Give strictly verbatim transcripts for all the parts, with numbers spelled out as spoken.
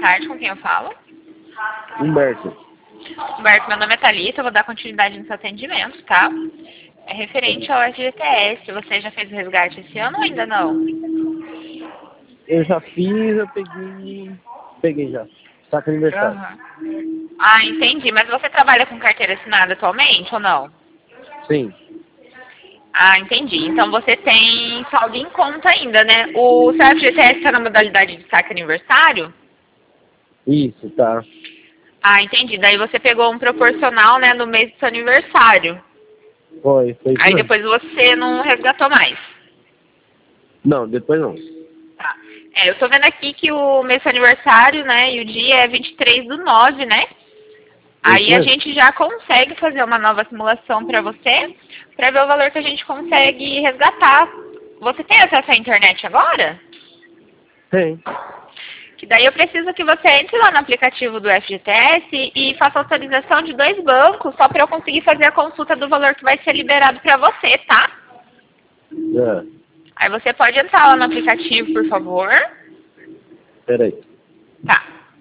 tarde, com quem eu falo? Humberto. Humberto, meu nome é Thalita, eu vou dar continuidade no seu atendimento, tá? É referente ao F G T S, você já fez o resgate esse ano ou ainda não? Eu já fiz, eu peguei... Peguei já. Saca aniversário. Uhum. Ah, entendi. Mas você trabalha com carteira assinada atualmente ou não? Sim. Ah, entendi. Então você tem saldo em conta ainda, né? O seu F G T S está na modalidade de saque aniversário? Isso, tá. Ah, entendi. Daí você pegou um proporcional, né, no mês do seu aniversário. Foi, foi isso Aí mesmo. depois você não resgatou mais. Não, depois não. Tá. É, eu tô vendo aqui que o mês do seu aniversário, né, e o dia é vinte e três do nove, né? Aí Isso a mesmo. gente já consegue fazer uma nova simulação para você, para ver o valor que a gente consegue resgatar. Você tem acesso à internet agora? Tem. Que daí eu preciso que você entre lá no aplicativo do F G T S e faça autorização de dois bancos, só para eu conseguir fazer a consulta do valor que vai ser liberado para você, tá? É. Aí você pode entrar lá no aplicativo, por favor. Peraí. Tá.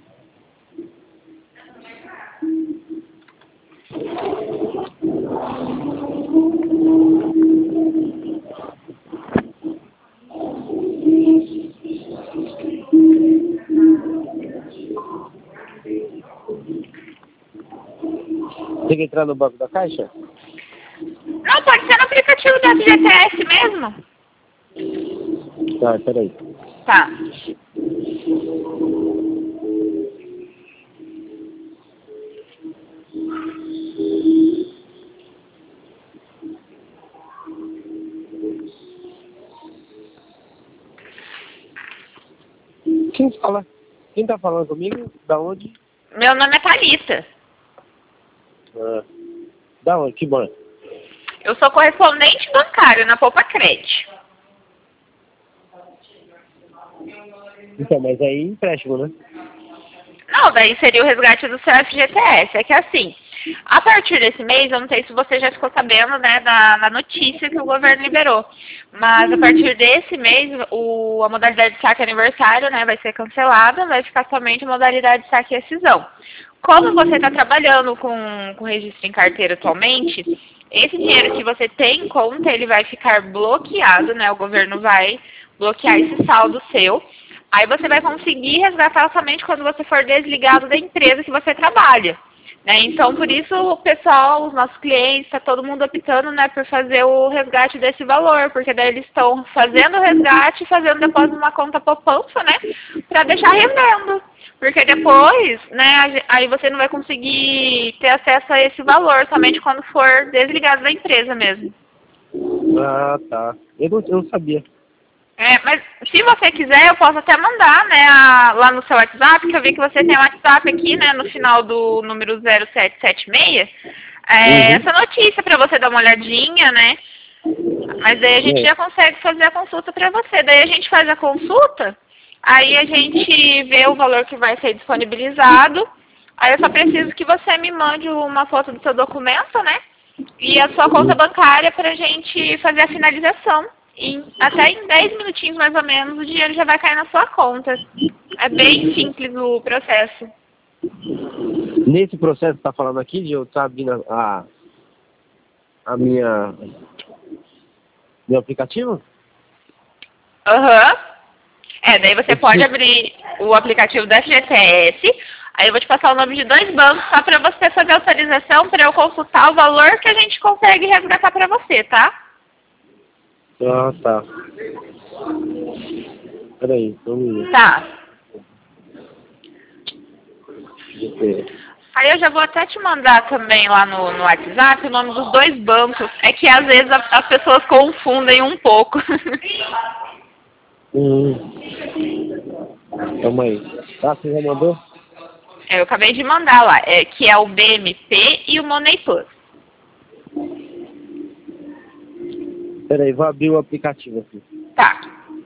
Tem que entrar no banco da Caixa? Não, pode ser no aplicativo do F G T S mesmo. Tá, peraí. Tá. Quem fala? Quem tá falando comigo? Da onde? Meu nome é Thalita. Ah, da onde? Que banco? Eu sou correspondente bancário na Poupa Crédito. Então, mas aí é empréstimo, né? Não, daí seria o resgate do seu F G T S. É que assim, a partir desse mês, eu não sei se você já ficou sabendo, né, da, da notícia que o governo liberou. Mas a partir desse mês, o, a modalidade de saque aniversário, né, vai ser cancelada, vai ficar somente a modalidade de saque e rescisão. Como você está trabalhando com, com registro em carteira atualmente, esse dinheiro que você tem em conta, ele vai ficar bloqueado, né, o governo vai bloquear esse saldo seu. Aí você vai conseguir resgatar somente quando você for desligado da empresa que você trabalha. Né? Então, por isso, o pessoal, os nossos clientes, está todo mundo optando, né, por fazer o resgate desse valor, porque daí eles estão fazendo o resgate e fazendo depósito numa conta poupança, né, para deixar rendendo. Porque depois, né, aí você não vai conseguir ter acesso a esse valor, somente quando for desligado da empresa mesmo. Ah, tá. Eu não, eu não sabia. É, mas se você quiser, eu posso até mandar, né, a, lá no seu WhatsApp, que eu vi que você tem um WhatsApp aqui, né, no final do número zero sete sete seis, é, Uhum. essa notícia para você dar uma olhadinha, né, mas daí a gente É. já consegue fazer a consulta para você. Daí a gente faz a consulta, aí a gente vê o valor que vai ser disponibilizado, aí eu só preciso que você me mande uma foto do seu documento, né, e a sua conta Uhum. bancária para a gente fazer a finalização. Em, até em dez minutinhos, mais ou menos, o dinheiro já vai cair na sua conta. É bem simples o processo. Nesse processo que tá falando aqui, de eu estar abrindo a, a minha... meu aplicativo? Aham. É, daí você Esse- pode abrir o aplicativo do F G T S. Aí eu vou te passar o nome de dois bancos só para você fazer a autorização para eu consultar o valor que a gente consegue resgatar para você, tá? Ah, tá. Peraí, um minuto. Tá. Deixa eu ver. Aí eu já vou até te mandar também lá no, no WhatsApp o nome dos dois bancos. É que às vezes a- as pessoas confundem um pouco. Hum. Calma aí. Ah, você já mandou? É, eu acabei de mandar lá, é, que é o B M P e o Money Plus. Peraí, vou abrir o aplicativo aqui. Tá.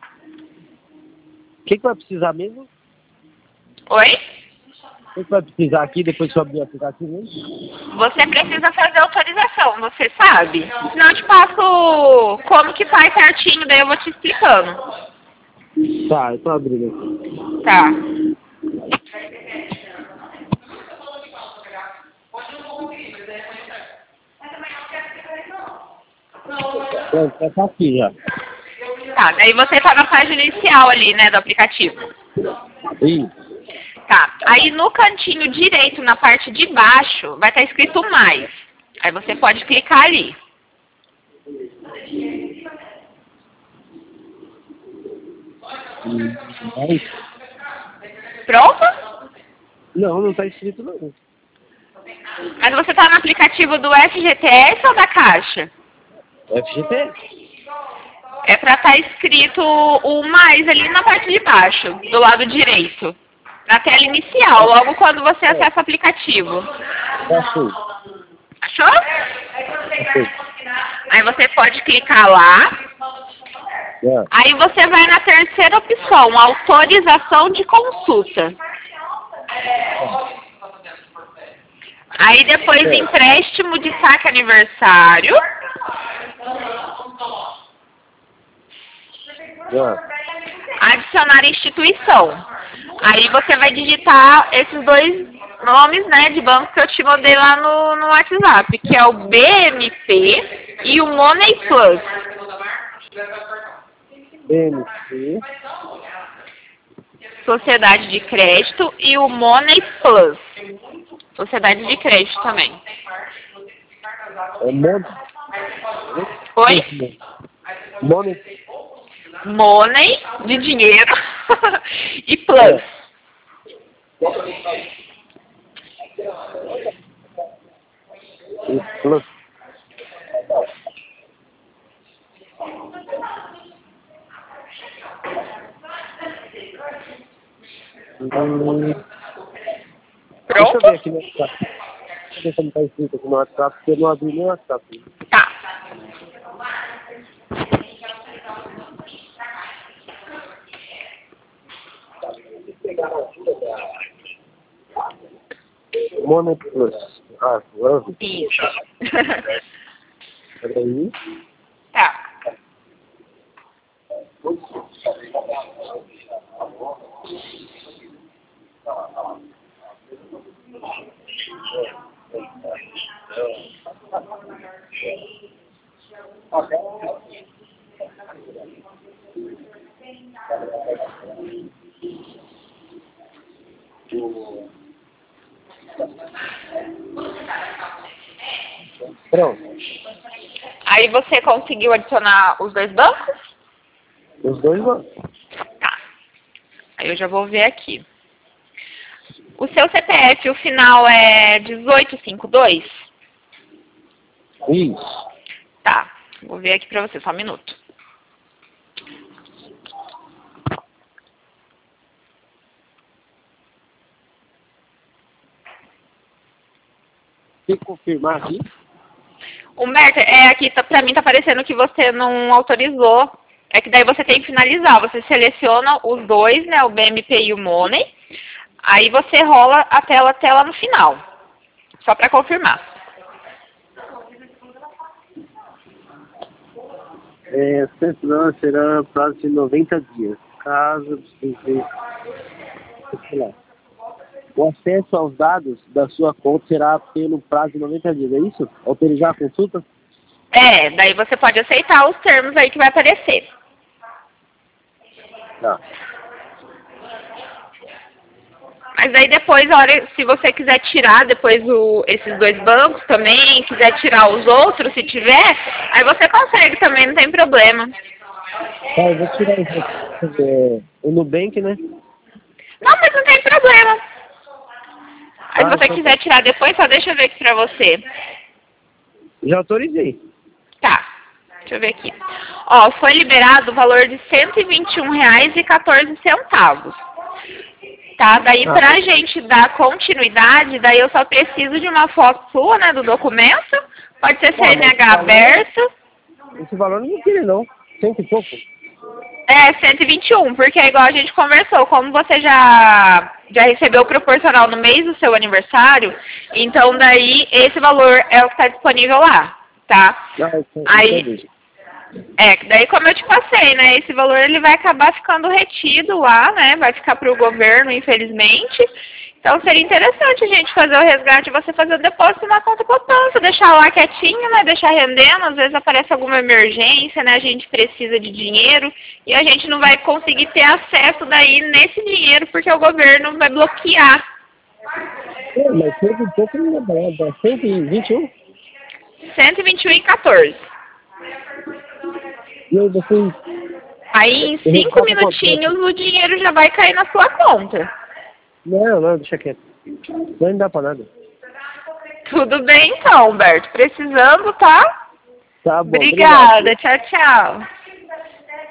O que, que vai precisar mesmo? Oi? O que, que vai precisar aqui depois que eu abrir o aplicativo mesmo? Você precisa fazer autorização, você sabe? Senão eu te passo como que faz certinho, daí eu vou te explicando. Tá, eu tô abrindo aqui. Tá. Pronto, já tá aqui já. Tá, daí você tá na página inicial ali, né, do aplicativo. Ih, Tá, aí no cantinho direito, na parte de baixo, vai estar escrito mais. Aí você pode clicar ali. mas... Pronto? Não, não tá escrito não. Mas você tá no aplicativo do F G T S ou da Caixa? F G T S. É pra estar escrito o mais ali na parte de baixo, do lado direito. Na tela inicial, logo quando você acessa o aplicativo. Achei. Achou? Achei. Aí você pode clicar lá. É. Aí você vai na terceira opção, autorização de consulta. Aí depois É. empréstimo de saque aniversário. É. Adicionar instituição. Aí você vai digitar esses dois nomes, né, de banco que eu te mandei lá no, no WhatsApp, que é o B M P e o Money Plus. B M C. Sociedade de crédito e o Money Plus. Sociedade de crédito também. É Money. Oi? Money. Money, de dinheiro, e Plus. É. E Plus. Hum, deixa eu ver Pronto? aqui no WhatsApp. Deixa eu ver como tá escrito aqui no WhatsApp, porque eu não abri nem o WhatsApp. Tá. Money Plus. Ah, agora eu vi. Isso. Peraí. Tá. Pronto. Aí você conseguiu adicionar os dois bancos? Os dois vão. Tá. Aí eu já vou ver aqui. O seu C P F, o final é dezoito cinquenta e dois? Isso. Tá. Vou ver aqui pra você, só um minuto. Tem que confirmar aqui. O Merta, é aqui, tá, pra mim tá parecendo que você não autorizou. É que daí você tem que finalizar. Você seleciona os dois, né? O B M P e o Money. Aí você rola a tela até lá no final. Só pra confirmar. É, não, será prazo de noventa dias. Caso você sei lá. O acesso aos dados da sua conta será pelo prazo de noventa dias, é isso? Autorizar a consulta? É, daí você pode aceitar os termos aí que vai aparecer. Tá. Mas aí depois, a hora, se você quiser tirar depois o, esses dois bancos também, quiser tirar os outros, se tiver, aí você consegue também, não tem problema. Tá, eu vou tirar isso. É, o Nubank, né? Não, mas não tem problema. Aí se Ah, você então quiser tirar depois, só deixa eu ver aqui pra você. já autorizei. Tá, deixa eu ver aqui. Ó, foi liberado o valor de cento e vinte e um reais e quatorze centavos. Tá, daí Ah. pra gente dar continuidade, daí eu só preciso de uma foto sua, né, do documento. Pode ser C N H aberto. Esse valor não vou querer, não. Cento e pouco. É, cento e vinte e um, porque é igual a gente conversou, como você já, já recebeu o proporcional no mês do seu aniversário, então daí esse valor é o que está disponível lá, tá? Ah, isso, Aí, isso é, que daí como eu te passei, né, esse valor ele vai acabar ficando retido lá, né, vai ficar para o governo, infelizmente. Então seria interessante a gente fazer o resgate, você fazer o depósito na conta poupança, deixar lá quietinho, né? Deixar rendendo, às vezes aparece alguma emergência, né? A gente precisa de dinheiro e a gente não vai conseguir ter acesso daí nesse dinheiro porque o governo vai bloquear. É, mas cento e pouco não é barato, é cento e vinte e um? cento e vinte e um e quatorze. E aí vocês... Aí em cinco minutinhos o dinheiro já vai cair na sua conta. Não, não, deixa quieto. Não dá pra nada. Tudo bem então, Humberto. Precisando, tá? Tá bom. Obrigada. Obrigado. Tchau, tchau.